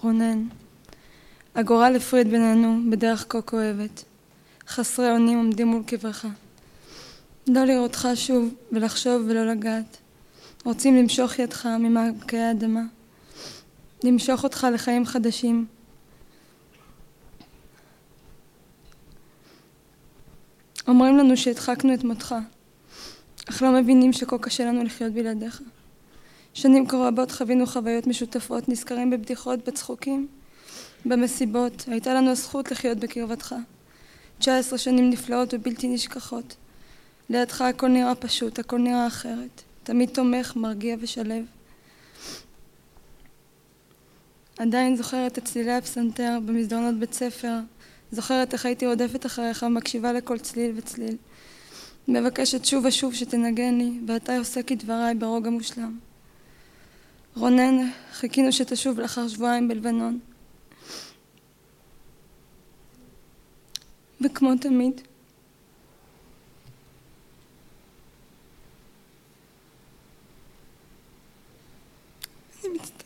רונן, הגורל הפריד בינינו בדרך כה כואבת. חסרי אונים עומדים מול קברך. לא לראותך שוב ולחשוב ולא לגעת. רוצים למשוך ידך ממעמקי האדמה. למשוך אותך לחיים חדשים. אומרים לנו שהדחקנו את מותך, אך לא מבינים שכה קשה לנו לחיות בלעדיך. שנים כה רבות חווינו חוויות משותפות, נזכרים בבדיחות, בצחוקים, במסיבות. הייתה לנו הזכות לחיות בקרבתך. 19 שנים נפלאות ובלתי נשכחות. לידך הכל נראה פשוט, הכל נראה אחרת. תמיד תומך, מרגיע ושלב. עדיין זוכרת את צלילי הפסנתר במסדרונות בית ספר. זוכרת איך הייתי רודפת אחריך ומקשיבה לכל צליל וצליל. מבקשת שוב ושוב שתנגן לי, ואתה עושה כדבריי ברוגע מושלם. רונן, חיכינו שתשוב לאחר שבועיים בלבנון. וכמו תמיד, אני מצטערת.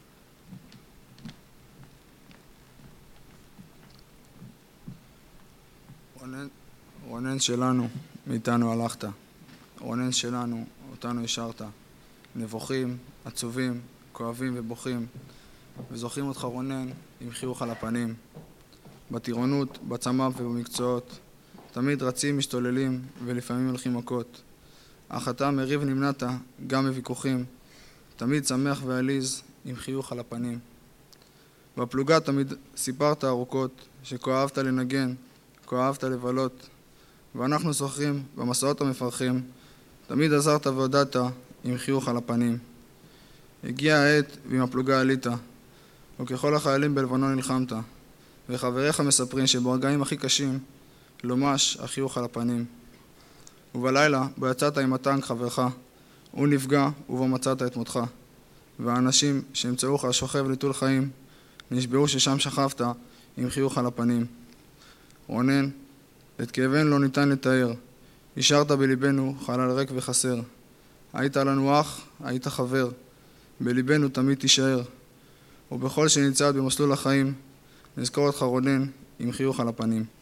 רונן שלנו, מאיתנו הלכת. רונן שלנו, אותנו השארת. נבוכים, עצובים, כואבים ובוכים. וזוכרים אותך רונן עם חיוך על הפנים. בטירונות, בצמא ובמקצועות. תמיד רצים, משתוללים ולפעמים הולכים מכות. אך אתה מריב נמנעת, גם בוויכוחים. תמיד שמח ועליז עם חיוך על הפנים. בפלוגה תמיד סיפרת ארוכות שכה אהבת לנגן, כה אהבת לבלות. ואנחנו זוכרים במסעות המפרכים, תמיד עזרת והודעת עם חיוך על הפנים. הגיעה העת ועם הפלוגה עלית, וככל החיילים בלבנון נלחמת, וחבריך מספרים שברגעים הכי קשים לא מש החיוך על הפנים. ובלילה בו יצאת עם הטנק חברך, הוא נפגע ובו מצאת את מותך, והאנשים שהמצאוך שוכב לטול חיים נשבעו ששם שכבת עם חיוך על הפנים. רונן, את כאבנו לא ניתן לתאר, השארת בליבנו חלל ריק וחסר. היית לנו אח, היית חבר, בליבנו תמיד תישאר, ובכל שנצעד במסלול החיים נזכור אותך רונן עם חיוך על הפנים.